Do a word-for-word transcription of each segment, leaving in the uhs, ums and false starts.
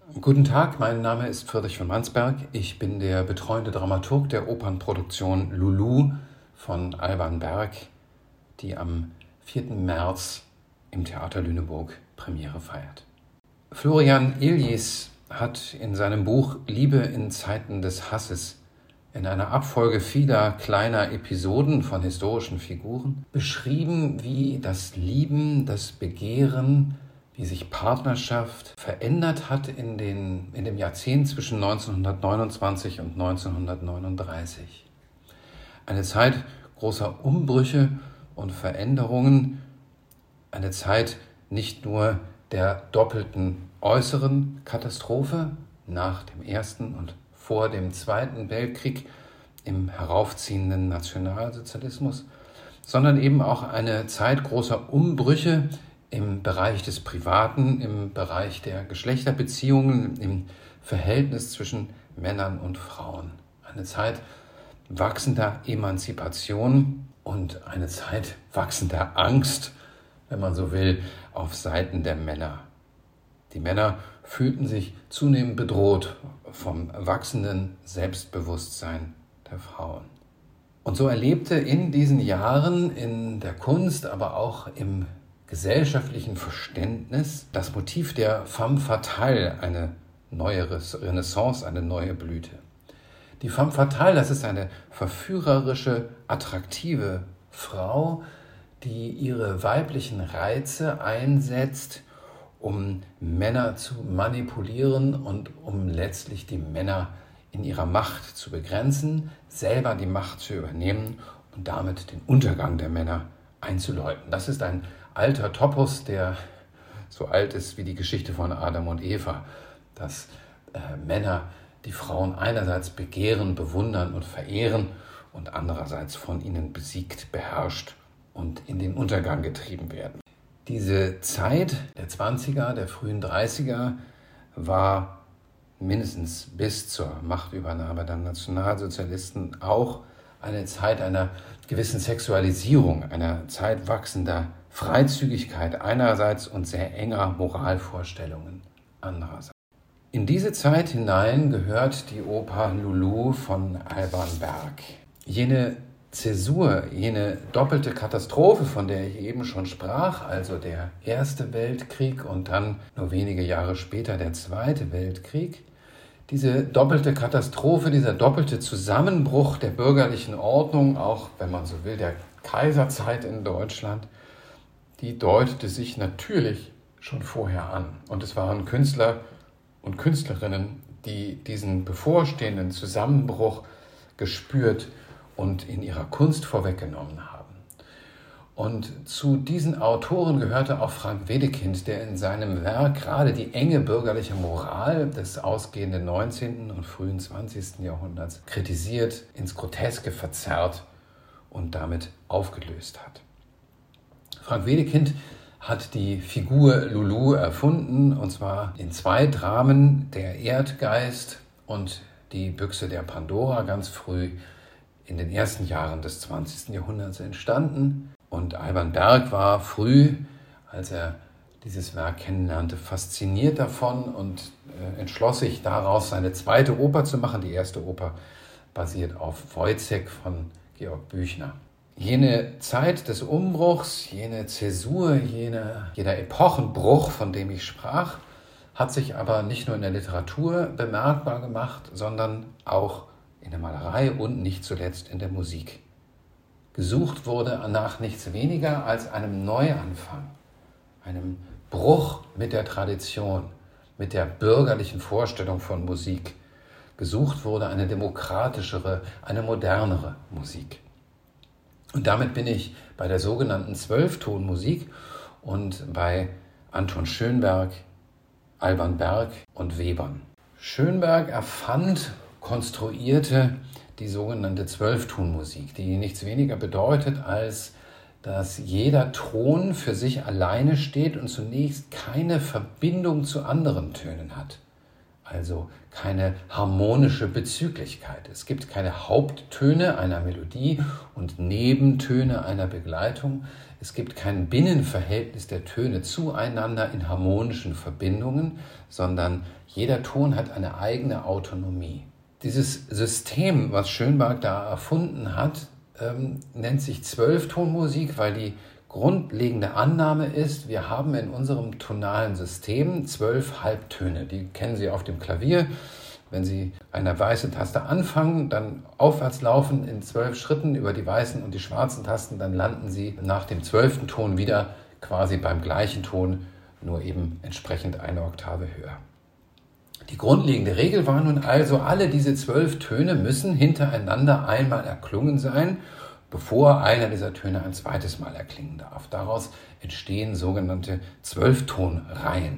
Guten Tag, mein Name ist Friedrich von Mansberg. Ich bin der betreuende Dramaturg der Opernproduktion Lulu von Alban Berg, die am vierten März im Theater Lüneburg Premiere feiert. Florian Illies hat in seinem Buch Liebe in Zeiten des Hasses in einer Abfolge vieler kleiner Episoden von historischen Figuren beschrieben, wie das Lieben, das Begehren, wie sich Partnerschaft verändert hat in, den, in dem Jahrzehnt zwischen neunzehnhundertneunundzwanzig und neunzehnhundertneununddreißig. Eine Zeit großer Umbrüche und Veränderungen, eine Zeit nicht nur der doppelten äußeren Katastrophe nach dem Ersten und vor dem Zweiten Weltkrieg im heraufziehenden Nationalsozialismus, sondern eben auch eine Zeit großer Umbrüche im Bereich des Privaten, im Bereich der Geschlechterbeziehungen, im Verhältnis zwischen Männern und Frauen. Eine Zeit wachsender Emanzipation und eine Zeit wachsender Angst, wenn man so will, auf Seiten der Männer. Die Männer fühlten sich zunehmend bedroht vom wachsenden Selbstbewusstsein der Frauen. Und so erlebte in diesen Jahren in der Kunst, aber auch im gesellschaftlichen Verständnis das Motiv der femme fatale eine neue Renaissance, eine neue Blüte. Die femme fatale, das ist eine verführerische, attraktive Frau, die ihre weiblichen Reize einsetzt, um Männer zu manipulieren und um letztlich die Männer in ihrer Macht zu begrenzen, selber die Macht zu übernehmen und damit den Untergang der Männer einzuläuten. Das ist ein alter Topos, der so alt ist wie die Geschichte von Adam und Eva, dass äh, Männer die Frauen einerseits begehren, bewundern und verehren und andererseits von ihnen besiegt, beherrscht und in den Untergang getrieben werden. Diese Zeit der zwanziger, der frühen dreißiger war mindestens bis zur Machtübernahme der Nationalsozialisten auch eine Zeit einer gewissen Sexualisierung, einer Zeit wachsender Freizügigkeit einerseits und sehr enger Moralvorstellungen andererseits. In diese Zeit hinein gehört die Oper Lulu von Alban Berg. Jene Zäsur, jene doppelte Katastrophe, von der ich eben schon sprach, also der Erste Weltkrieg und dann nur wenige Jahre später der Zweite Weltkrieg, diese doppelte Katastrophe, dieser doppelte Zusammenbruch der bürgerlichen Ordnung, auch wenn man so will, der Kaiserzeit in Deutschland, die deutete sich natürlich schon vorher an. Und es waren Künstler und Künstlerinnen, die diesen bevorstehenden Zusammenbruch gespürt und in ihrer Kunst vorweggenommen haben. Und zu diesen Autoren gehörte auch Frank Wedekind, der in seinem Werk gerade die enge bürgerliche Moral des ausgehenden neunzehnten und frühen zwanzigsten Jahrhunderts kritisiert, ins Groteske verzerrt und damit aufgelöst hat. Frank Wedekind hat die Figur Lulu erfunden, und zwar in zwei Dramen, Der Erdgeist und Die Büchse der Pandora, ganz früh in den ersten Jahren des zwanzigsten Jahrhunderts entstanden. Und Alban Berg war früh, als er dieses Werk kennenlernte, fasziniert davon und äh, entschloss sich daraus, seine zweite Oper zu machen. Die erste Oper basiert auf Woyzeck von Georg Büchner. Jene Zeit des Umbruchs, jene Zäsur, jene, jener Epochenbruch, von dem ich sprach, hat sich aber nicht nur in der Literatur bemerkbar gemacht, sondern auch in der Malerei und nicht zuletzt in der Musik. Gesucht wurde nach nichts weniger als einem Neuanfang, einem Bruch mit der Tradition, mit der bürgerlichen Vorstellung von Musik. Gesucht wurde eine demokratischere, eine modernere Musik. Und damit bin ich bei der sogenannten Zwölftonmusik und bei Anton Schönberg, Alban Berg und Webern. Schönberg erfand, konstruierte die sogenannte Zwölftonmusik, die nichts weniger bedeutet, als dass jeder Ton für sich alleine steht und zunächst keine Verbindung zu anderen Tönen hat. also keine harmonische Bezüglichkeit. Es gibt keine Haupttöne einer Melodie und Nebentöne einer Begleitung. Es gibt kein Binnenverhältnis der Töne zueinander in harmonischen Verbindungen, sondern jeder Ton hat eine eigene Autonomie. Dieses System, was Schönberg da erfunden hat, ähm, nennt sich Zwölftonmusik, weil die grundlegende Annahme ist, wir haben in unserem tonalen System zwölf Halbtöne. Die kennen Sie auf dem Klavier. Wenn Sie eine weiße Taste anfangen, dann aufwärts laufen in zwölf Schritten über die weißen und die schwarzen Tasten, dann landen Sie nach dem zwölften Ton wieder quasi beim gleichen Ton, nur eben entsprechend eine Oktave höher. Die grundlegende Regel war nun also, alle diese zwölf Töne müssen hintereinander einmal erklungen sein, bevor einer dieser Töne ein zweites Mal erklingen darf. Daraus entstehen sogenannte Zwölftonreihen,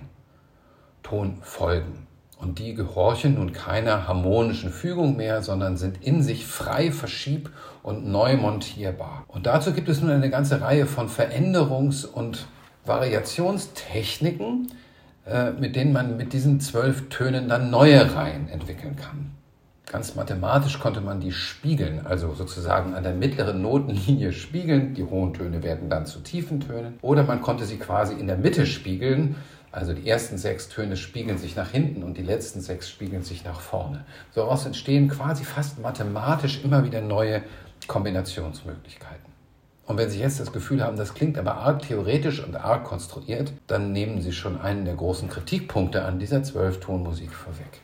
Tonfolgen. Und die gehorchen nun keiner harmonischen Fügung mehr, sondern sind in sich frei verschieb- und neu montierbar. Und dazu gibt es nun eine ganze Reihe von Veränderungs- und Variationstechniken, äh, mit denen man mit diesen zwölf Tönen dann neue Reihen entwickeln kann. Ganz mathematisch konnte man die spiegeln, also sozusagen an der mittleren Notenlinie spiegeln. Die hohen Töne werden dann zu tiefen Tönen. Oder man konnte sie quasi in der Mitte spiegeln. Also die ersten sechs Töne spiegeln sich nach hinten und die letzten sechs spiegeln sich nach vorne. So daraus entstehen quasi fast mathematisch immer wieder neue Kombinationsmöglichkeiten. Und wenn Sie jetzt das Gefühl haben, das klingt aber arg theoretisch und arg konstruiert, dann nehmen Sie schon einen der großen Kritikpunkte an dieser Zwölftonmusik vorweg.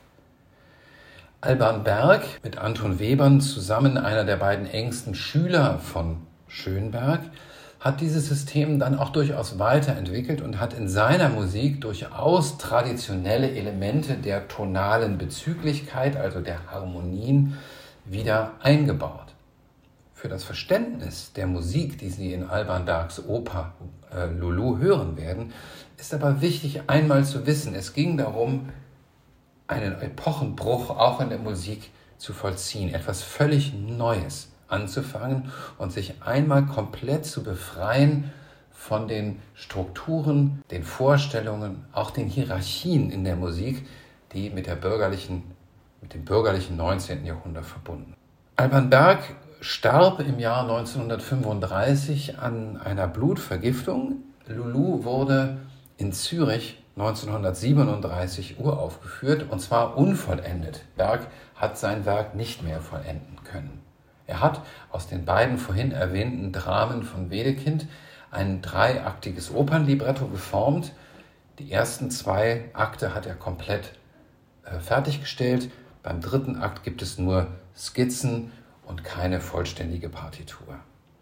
Alban Berg, mit Anton Webern zusammen einer der beiden engsten Schüler von Schönberg, hat dieses System dann auch durchaus weiterentwickelt und hat in seiner Musik durchaus traditionelle Elemente der tonalen Bezüglichkeit, also der Harmonien, wieder eingebaut. Für das Verständnis der Musik, die Sie in Alban Bergs Oper äh, Lulu hören werden, ist aber wichtig, einmal zu wissen, es ging darum, einen Epochenbruch auch in der Musik zu vollziehen, etwas völlig Neues anzufangen und sich einmal komplett zu befreien von den Strukturen, den Vorstellungen, auch den Hierarchien in der Musik, die mit, der bürgerlichen, mit dem bürgerlichen neunzehnten Jahrhundert verbunden sind. Alban Berg starb im Jahr neunzehnhundertfünfunddreißig an einer Blutvergiftung. Lulu wurde in Zürich neunzehnhundertsiebenunddreißig uraufgeführt, und zwar unvollendet. Berg hat sein Werk nicht mehr vollenden können. Er hat aus den beiden vorhin erwähnten Dramen von Wedekind ein dreiaktiges Opernlibretto geformt. Die ersten zwei Akte hat er komplett äh, fertiggestellt. Beim dritten Akt gibt es nur Skizzen und keine vollständige Partitur.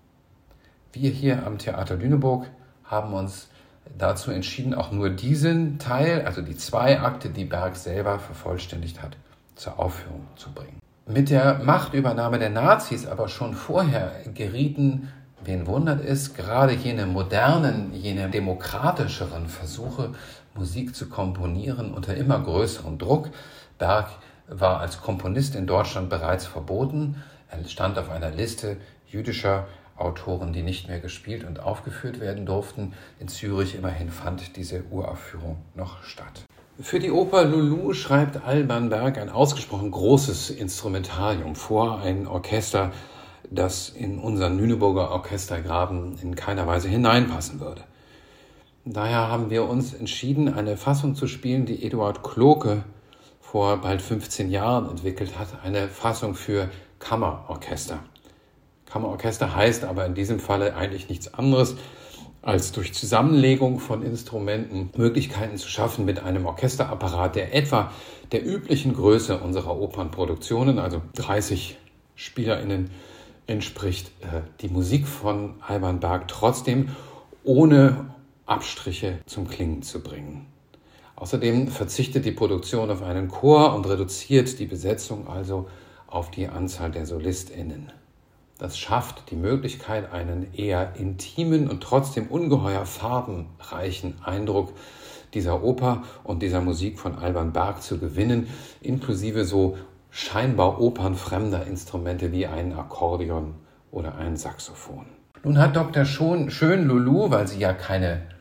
Wir hier am Theater Lüneburg haben uns dazu entschieden, auch nur diesen Teil, also die zwei Akte, die Berg selber vervollständigt hat, zur Aufführung zu bringen. Mit der Machtübernahme der Nazis aber schon vorher gerieten, wen wundert es, gerade jene modernen, jene demokratischeren Versuche, Musik zu komponieren, unter immer größerem Druck. Berg war als Komponist in Deutschland bereits verboten. Er stand auf einer Liste jüdischer Autoren, die nicht mehr gespielt und aufgeführt werden durften. In Zürich immerhin fand diese Uraufführung noch statt. Für die Oper Lulu schreibt Alban Berg ein ausgesprochen großes Instrumentarium vor, ein Orchester, das in unseren Lüneburger Orchestergraben in keiner Weise hineinpassen würde. Daher haben wir uns entschieden, eine Fassung zu spielen, die Eduard Kloke vor bald fünfzehn Jahren entwickelt hat, eine Fassung für Kammerorchester. Kammerorchester heißt aber in diesem Falle eigentlich nichts anderes, als durch Zusammenlegung von Instrumenten Möglichkeiten zu schaffen, mit einem Orchesterapparat, der etwa der üblichen Größe unserer Opernproduktionen, also dreißig SpielerInnen, entspricht, die Musik von Alban Berg trotzdem ohne Abstriche zum Klingen zu bringen. Außerdem verzichtet die Produktion auf einen Chor und reduziert die Besetzung also auf die Anzahl der SolistInnen. Das schafft die Möglichkeit, einen eher intimen und trotzdem ungeheuer farbenreichen Eindruck dieser Oper und dieser Musik von Alban Berg zu gewinnen, inklusive so scheinbar opernfremder Instrumente wie ein Akkordeon oder ein Saxophon. Nun hat Doktor Schön Lulu, weil sie ja keine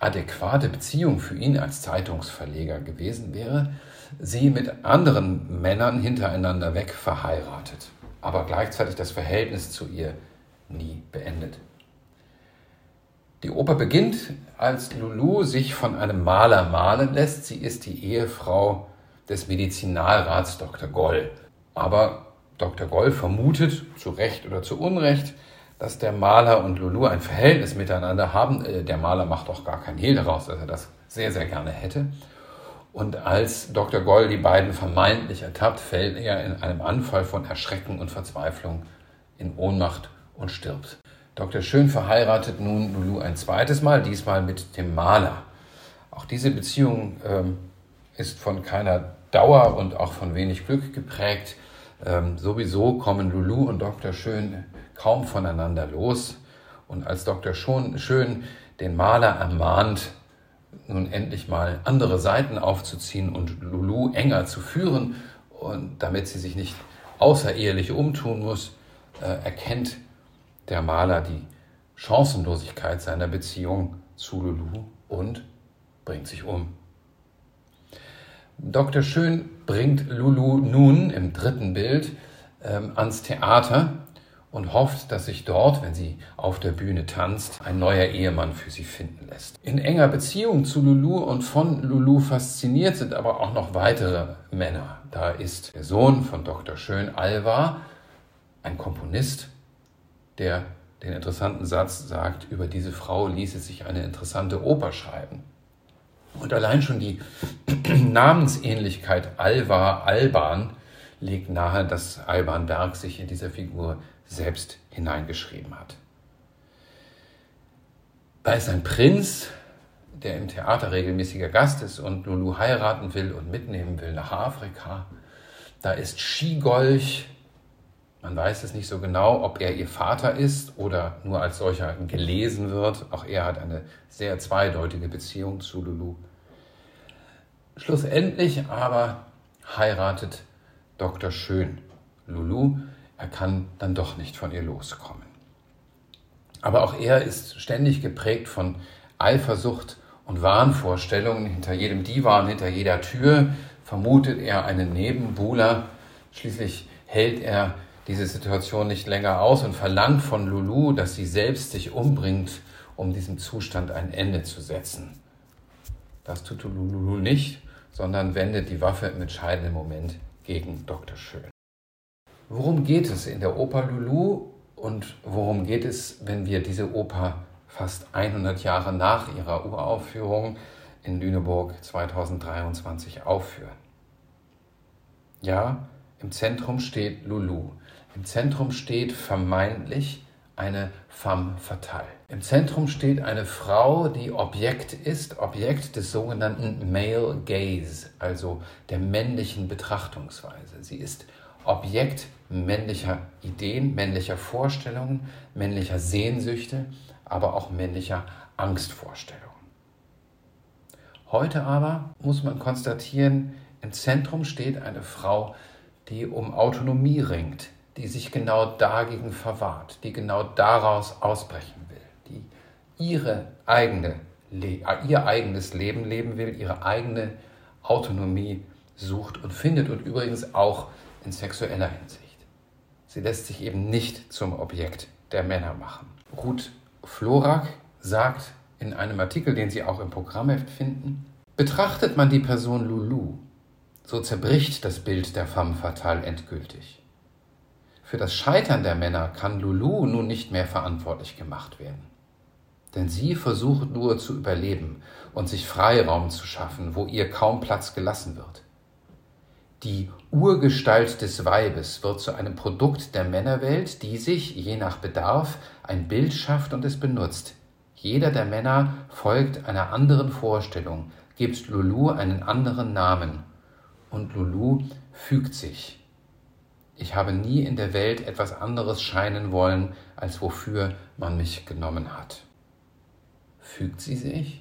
adäquate Beziehung für ihn als Zeitungsverleger gewesen wäre, sie mit anderen Männern hintereinander weg verheiratet, aber gleichzeitig das Verhältnis zu ihr nie beendet. Die Oper beginnt, als Lulu sich von einem Maler malen lässt. Sie ist die Ehefrau des Medizinalrats Doktor Goll. Aber Doktor Goll vermutet, zu Recht oder zu Unrecht, dass der Maler und Lulu ein Verhältnis miteinander haben. Der Maler macht auch gar kein Hehl daraus, dass er das sehr, sehr gerne hätte. Und als Doktor Goll die beiden vermeintlich ertappt, fällt er in einem Anfall von Erschrecken und Verzweiflung in Ohnmacht und stirbt. Doktor Schön verheiratet nun Lulu ein zweites Mal, diesmal mit dem Maler. Auch diese Beziehung ähm, ist von keiner Dauer und auch von wenig Glück geprägt. Ähm, sowieso kommen Lulu und Doktor Schön kaum voneinander los. Und als Doktor Schön den Maler ermahnt, nun endlich mal andere Seiten aufzuziehen und Lulu enger zu führen, und damit sie sich nicht außerehelich umtun muss, äh, erkennt der Maler die Chancenlosigkeit seiner Beziehung zu Lulu und bringt sich um. Doktor Schön bringt Lulu nun im dritten Bild ähm, ans Theater und hofft, dass sich dort, wenn sie auf der Bühne tanzt, ein neuer Ehemann für sie finden lässt. In enger Beziehung zu Lulu und von Lulu fasziniert sind aber auch noch weitere Männer. Da ist der Sohn von Doktor Schön, Alvar, ein Komponist, der den interessanten Satz sagt, über diese Frau ließe sich eine interessante Oper schreiben. Und allein schon die Namensähnlichkeit Alvar Alban legt nahe, dass Alban Berg sich in dieser Figur selbst hineingeschrieben hat. Da ist ein Prinz, der im Theater regelmäßiger Gast ist und Lulu heiraten will und mitnehmen will nach Afrika. Da ist Schigolch. Man weiß es nicht so genau, ob er ihr Vater ist oder nur als solcher gelesen wird. Auch er hat eine sehr zweideutige Beziehung zu Lulu. Schlussendlich aber heiratet Doktor Schön Lulu. Er kann dann doch nicht von ihr loskommen. Aber auch er ist ständig geprägt von Eifersucht und Wahnvorstellungen. Hinter jedem Divan, hinter jeder Tür vermutet er einen Nebenbuhler. Schließlich hält er diese Situation nicht länger aus und verlangt von Lulu, dass sie selbst sich umbringt, um diesem Zustand ein Ende zu setzen. Das tut Lulu nicht, sondern wendet die Waffe im entscheidenden Moment gegen Doktor Schön. Worum geht es in der Oper Lulu und worum geht es, wenn wir diese Oper fast hundert Jahre nach ihrer Uraufführung in Lüneburg zweitausenddreiundzwanzig aufführen? Ja, im Zentrum steht Lulu. Im Zentrum steht vermeintlich eine femme fatale. Im Zentrum steht eine Frau, die Objekt ist, Objekt des sogenannten Male Gaze, also der männlichen Betrachtungsweise. Sie ist Objekt männlicher Ideen, männlicher Vorstellungen, männlicher Sehnsüchte, aber auch männlicher Angstvorstellungen. Heute aber muss man konstatieren, im Zentrum steht eine Frau, die um Autonomie ringt, die sich genau dagegen verwahrt, die genau daraus ausbrechen will, die ihre eigene, ihr eigenes Leben leben will, ihre eigene Autonomie sucht und findet und übrigens auch in sexueller Hinsicht. Sie lässt sich eben nicht zum Objekt der Männer machen. Ruth Florak sagt in einem Artikel, den Sie auch im Programmheft finden, betrachtet man die Person Lulu, so zerbricht das Bild der femme fatale endgültig. Für das Scheitern der Männer kann Lulu nun nicht mehr verantwortlich gemacht werden. Denn sie versucht nur zu überleben und sich Freiraum zu schaffen, wo ihr kaum Platz gelassen wird. Die Urgestalt des Weibes wird zu einem Produkt der Männerwelt, die sich, je nach Bedarf, ein Bild schafft und es benutzt. Jeder der Männer folgt einer anderen Vorstellung, gibt Lulu einen anderen Namen. Und Lulu fügt sich. Ich habe nie in der Welt etwas anderes scheinen wollen, als wofür man mich genommen hat. Fügt sie sich?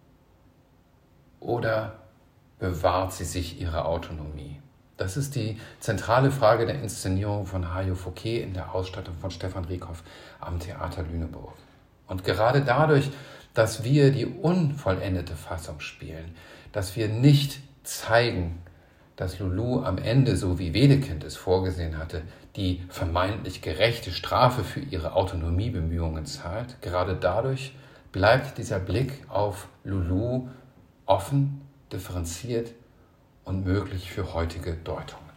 Oder bewahrt sie sich ihre Autonomie? Das ist die zentrale Frage der Inszenierung von Hajo Fouquet in der Ausstattung von Stefan Rieckhoff am Theater Lüneburg. Und gerade dadurch, dass wir die unvollendete Fassung spielen, dass wir nicht zeigen, dass Lulu am Ende, so wie Wedekind es vorgesehen hatte, die vermeintlich gerechte Strafe für ihre Autonomiebemühungen zahlt. Gerade dadurch bleibt dieser Blick auf Lulu offen, differenziert und möglich für heutige Deutungen.